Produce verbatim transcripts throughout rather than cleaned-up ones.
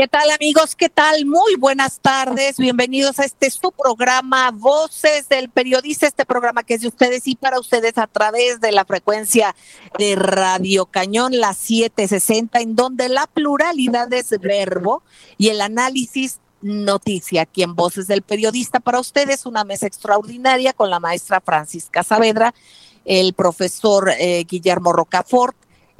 ¿Qué tal, amigos? ¿Qué tal? Muy buenas tardes. Bienvenidos a este su programa Voces del Periodista, este programa que es de ustedes y para ustedes a través de la frecuencia de Radio Cañón, la setecientos sesenta, en donde la pluralidad es verbo y el análisis noticia. Aquí en Voces del Periodista para ustedes, una mesa extraordinaria con la maestra Francisca Saavedra, el profesor eh, Guillermo Rocafort,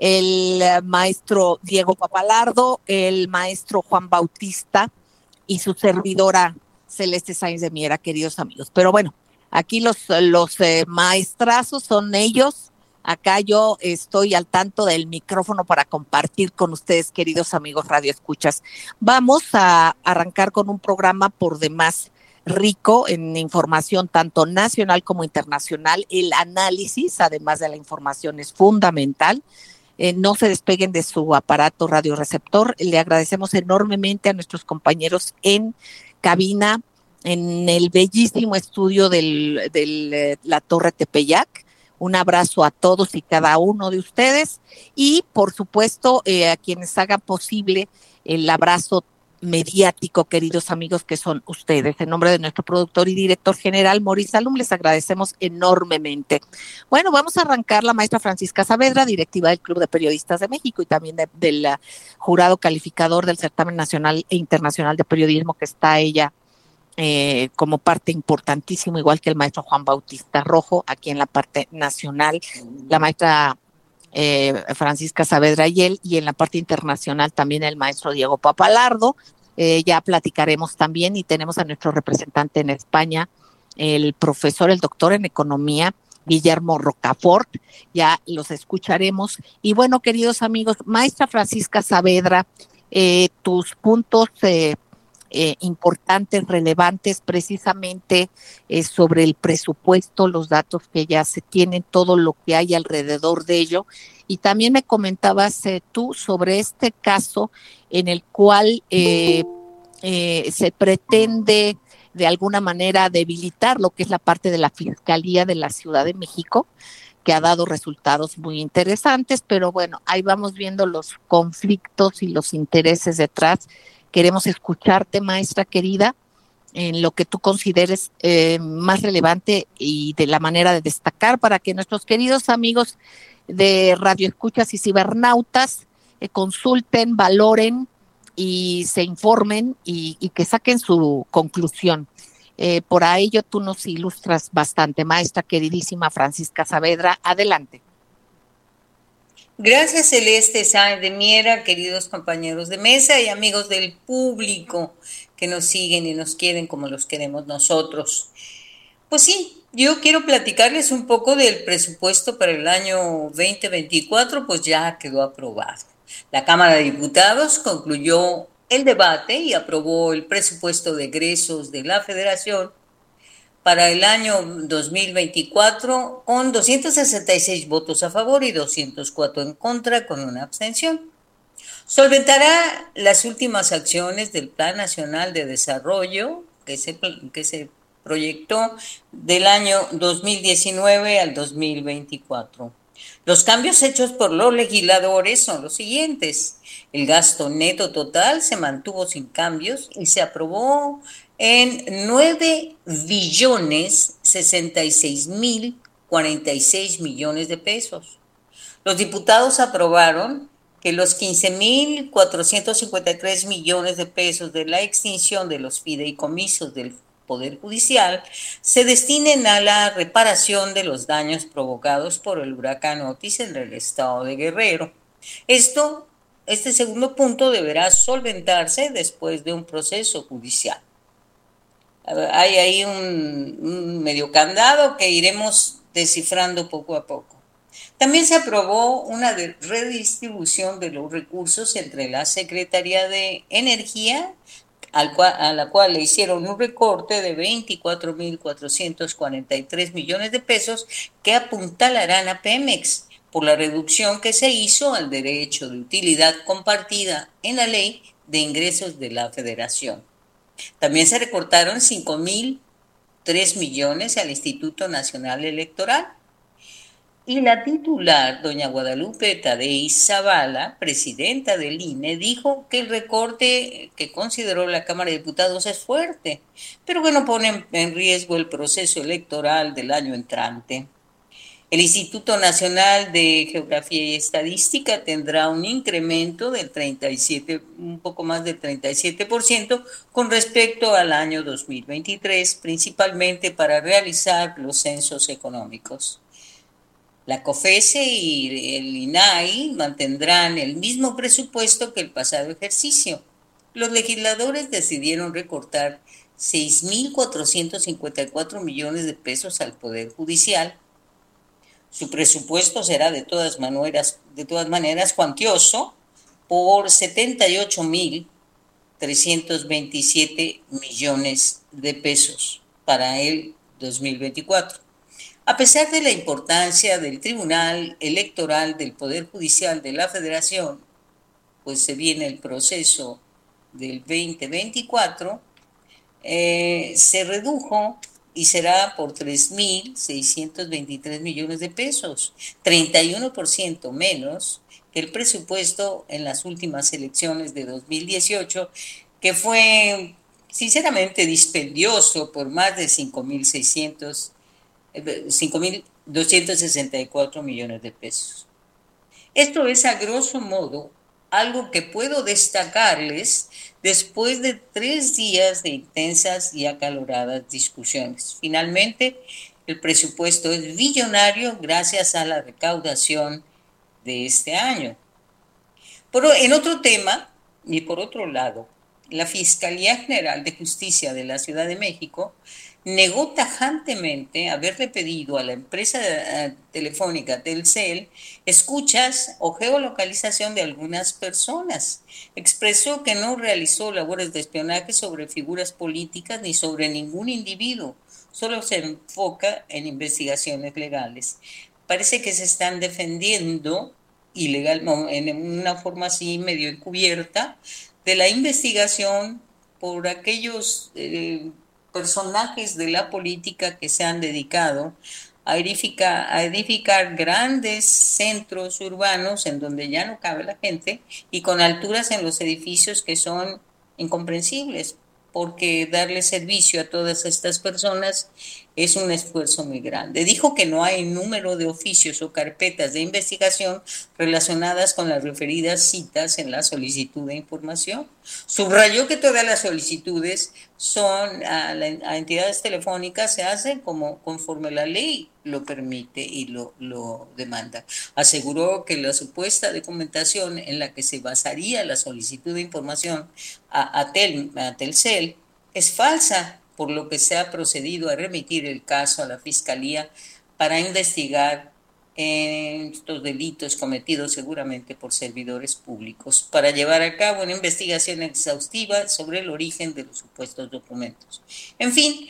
el maestro Diego Papalardo, el maestro Juan Bautista y su servidora Celeste Sáenz de Miera, queridos amigos. Pero bueno, aquí los, los eh, maestrazos son ellos. Acá yo estoy al tanto del micrófono para compartir con ustedes, queridos amigos radioescuchas. Vamos a arrancar con un programa por demás rico en información tanto nacional como internacional. El análisis, además de la información, es fundamental. Eh, no se despeguen de su aparato radioreceptor. Le agradecemos enormemente a nuestros compañeros en cabina, en el bellísimo estudio de del, la Torre Tepeyac. Un abrazo a todos y cada uno de ustedes y, por supuesto, eh, a quienes hagan posible el abrazo mediático, queridos amigos, que son ustedes. En nombre de nuestro productor y director general, Maurice Salum, les agradecemos enormemente. Bueno, vamos a arrancar la maestra Francisca Saavedra, directiva del Club de Periodistas de México y también de, del uh, jurado calificador del Certamen Nacional e Internacional de Periodismo, que está ella eh, como parte importantísima, igual que el maestro Juan Bautista Rojo, aquí en la parte nacional, la maestra Eh, Francisca Saavedra y él, y en la parte internacional también el maestro Diego Papalardo. Eh, ya platicaremos también y tenemos a nuestro representante en España, el profesor, el doctor en economía, Guillermo Rocafort, ya los escucharemos. Y bueno, queridos amigos, maestra Francisca Saavedra, eh, tus puntos eh, Eh, importantes, relevantes, precisamente eh, sobre el presupuesto, los datos que ya se tienen, todo lo que hay alrededor de ello. Y también me comentabas eh, tú sobre este caso en el cual eh, eh, se pretende de alguna manera debilitar lo que es la parte de la Fiscalía de la Ciudad de México, que ha dado resultados muy interesantes, pero bueno, ahí vamos viendo los conflictos y los intereses detrás. Queremos escucharte, maestra querida, en lo que tú consideres eh, más relevante y de la manera de destacar para que nuestros queridos amigos de Radio Escuchas y Cibernautas eh, consulten, valoren y se informen y, y que saquen su conclusión. Eh, por ello tú nos ilustras bastante, maestra queridísima Francisca Saavedra. Adelante. Gracias, Celeste Sáenz de Miera, queridos compañeros de mesa y amigos del público que nos siguen y nos quieren como los queremos nosotros. Pues sí, yo quiero platicarles un poco del presupuesto para el año veinte veinticuatro, pues ya quedó aprobado. La Cámara de Diputados concluyó el debate y aprobó el presupuesto de egresos de la Federación para el año dos mil veinticuatro con doscientos sesenta y seis votos a favor y doscientos cuatro en contra, con una abstención. Solventará las últimas acciones del Plan Nacional de Desarrollo que se, que se proyectó del año dos mil diecinueve al dos mil veinticuatro. Los cambios hechos por los legisladores son los siguientes. El gasto neto total se mantuvo sin cambios y se aprobó en nueve billones sesenta y seis mil cuarenta y seis millones de pesos. Los diputados aprobaron que los quince mil cuatrocientos cincuenta y tres millones de pesos de la extinción de los fideicomisos del Poder Judicial se destinen a la reparación de los daños provocados por el huracán Otis en el estado de Guerrero. Esto, este segundo punto deberá solventarse después de un proceso judicial. Hay ahí un, un medio candado que iremos descifrando poco a poco. También se aprobó una de redistribución de los recursos entre la Secretaría de Energía, al cual, a la cual le hicieron un recorte de veinticuatro mil cuatrocientos cuarenta y tres millones de pesos que apuntalarán a Pemex por la reducción que se hizo al derecho de utilidad compartida en la Ley de Ingresos de la Federación. También se recortaron cinco mil tres millones al Instituto Nacional Electoral. Y la titular, doña Guadalupe Tadei Zavala, presidenta del I N E, dijo que el recorte que consideró la Cámara de Diputados es fuerte, pero que no pone en riesgo el proceso electoral del año entrante. El Instituto Nacional de Geografía y Estadística tendrá un incremento del treinta y siete, un poco más del treinta y siete por ciento con respecto al año dos mil veintitrés, principalmente para realizar los censos económicos. La COFESE y el INAI mantendrán el mismo presupuesto que el pasado ejercicio. Los legisladores decidieron recortar seis mil cuatrocientos cincuenta y cuatro millones de pesos al Poder Judicial. Su presupuesto será de todas maneras, de todas maneras cuantioso por setenta y ocho mil trescientos veintisiete millones de pesos para el dos mil veinticuatro. A pesar de la importancia del Tribunal Electoral del Poder Judicial de la Federación, pues se viene el proceso del veinte veinticuatro, eh, se redujo y será por tres mil seiscientos veintitrés millones de pesos, treinta y uno por ciento menos que el presupuesto en las últimas elecciones de dos mil dieciocho, que fue sinceramente dispendioso por más de cinco mil doscientos sesenta y cuatro millones de pesos. Esto es a grosso modo algo que puedo destacarles después de tres días de intensas y acaloradas discusiones. Finalmente, el presupuesto es billonario gracias a la recaudación de este año. Pero en otro tema, y por otro lado, la Fiscalía General de Justicia de la Ciudad de México negó tajantemente haberle pedido a la empresa telefónica Telcel escuchas o geolocalización de algunas personas. Expresó que no realizó labores de espionaje sobre figuras políticas ni sobre ningún individuo, solo se enfoca en investigaciones legales. Parece que se están defendiendo ilegal, en una forma así medio encubierta, de la investigación por aquellos eh, personajes de la política que se han dedicado a edificar, a edificar grandes centros urbanos en donde ya no cabe la gente y con alturas en los edificios que son incomprensibles, porque darle servicio a todas estas personas es un esfuerzo muy grande. Dijo que no hay número de oficios o carpetas de investigación relacionadas con las referidas citas en la solicitud de información. Subrayó que todas las solicitudes son a, la, a entidades telefónicas se hacen como conforme la ley lo permite y lo, lo demanda. Aseguró que la supuesta documentación en la que se basaría la solicitud de información a, a, Tel, a Telcel es falsa, por lo que se ha procedido a remitir el caso a la Fiscalía para investigar estos delitos cometidos seguramente por servidores públicos, para llevar a cabo una investigación exhaustiva sobre el origen de los supuestos documentos. En fin,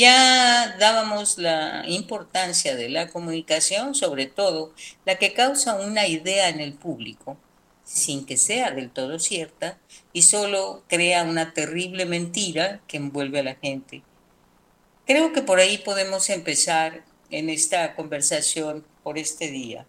ya dábamos la importancia de la comunicación, sobre todo la que causa una idea en el público, sin que sea del todo cierta, y solo crea una terrible mentira que envuelve a la gente. Creo que por ahí podemos empezar en esta conversación por este día.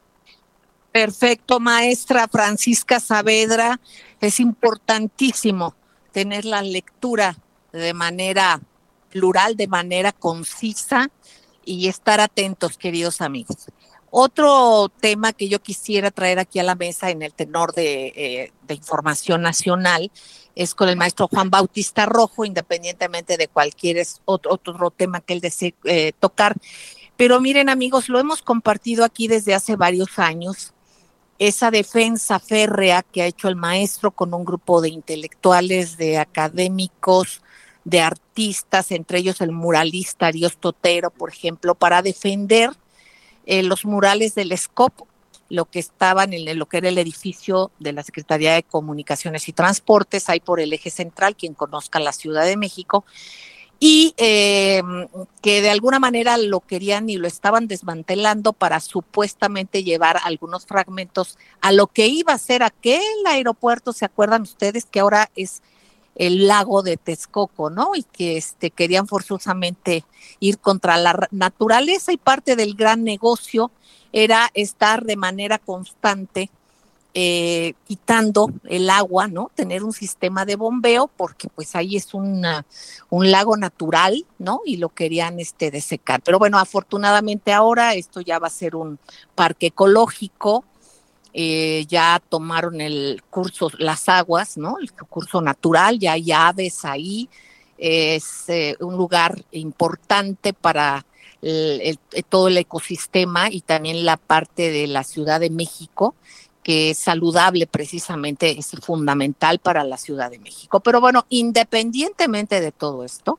Perfecto, maestra Francisca Saavedra. Es importantísimo tener la lectura de manera plural, de manera concisa y estar atentos, queridos amigos. Otro tema que yo quisiera traer aquí a la mesa en el tenor de, eh, de información nacional es con el maestro Juan Bautista Rojo, independientemente de cualquier otro, otro tema que él desee eh, tocar. Pero miren, amigos, lo hemos compartido aquí desde hace varios años, esa defensa férrea que ha hecho el maestro con un grupo de intelectuales, de académicos, de artistas, entre ellos el muralista Ariosto Otero, por ejemplo, para defender Eh, los murales del S C O P, lo que estaban en lo que era el edificio de la Secretaría de Comunicaciones y Transportes, ahí por el eje central, quien conozca la Ciudad de México, y eh, que de alguna manera lo querían y lo estaban desmantelando para supuestamente llevar algunos fragmentos a lo que iba a ser aquel aeropuerto, ¿se acuerdan ustedes? Que ahora es el lago de Texcoco, ¿no? Y que este, querían forzosamente ir contra la naturaleza, y parte del gran negocio era estar de manera constante eh, quitando el agua, ¿no? Tener un sistema de bombeo, porque pues ahí es una, un lago natural, ¿no? Y lo querían este, desecar. Pero bueno, afortunadamente ahora esto ya va a ser un parque ecológico. Eh, ya tomaron el curso, las aguas, ¿no? El curso natural, ya hay aves ahí, es eh, un lugar importante para el, el, todo el ecosistema, y también la parte de la Ciudad de México, que es saludable precisamente, es fundamental para la Ciudad de México. Pero bueno, independientemente de todo esto,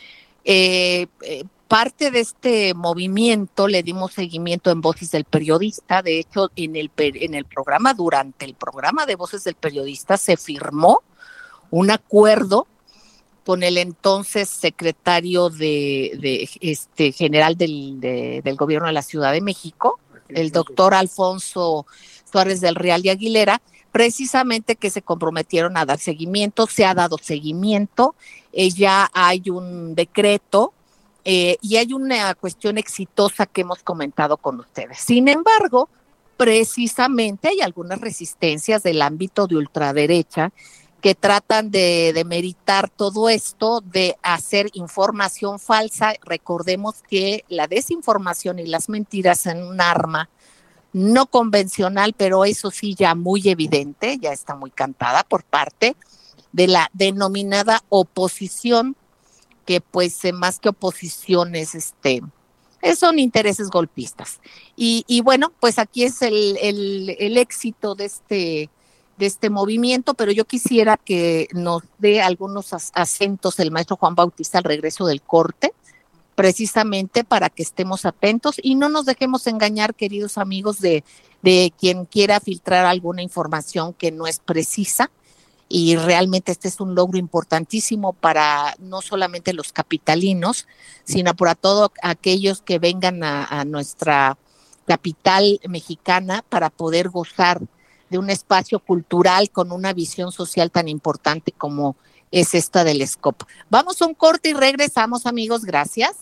eh, eh, parte de este movimiento le dimos seguimiento en Voces del Periodista. De hecho, en el, en el programa, durante el programa de Voces del Periodista, se firmó un acuerdo con el entonces secretario de, de este general del, de, del gobierno de la Ciudad de México, el doctor Alfonso Suárez del Real y Aguilera, precisamente que se comprometieron a dar seguimiento. Se ha dado seguimiento, eh, ya hay un decreto, Eh, y hay una cuestión exitosa que hemos comentado con ustedes. Sin embargo, precisamente hay algunas resistencias del ámbito de ultraderecha que tratan de demeritar todo esto, de hacer información falsa. Recordemos que la desinformación y las mentiras son un arma no convencional, pero eso sí ya muy evidente, ya está muy cantada por parte de la denominada oposición, que pues eh, más que oposiciones, este, son intereses golpistas. Y, y bueno, pues aquí es el, el, el éxito de este, de este movimiento, pero yo quisiera que nos dé algunos acentos el maestro Juan Bautista al regreso del corte, precisamente para que estemos atentos y no nos dejemos engañar, queridos amigos, de, de quien quiera filtrar alguna información que no es precisa. Y realmente este es un logro importantísimo para no solamente los capitalinos, sino para todos aquellos que vengan a, a nuestra capital mexicana para poder gozar de un espacio cultural con una visión social tan importante como es esta del S C O P. Vamos a un corte y regresamos, amigos. Gracias.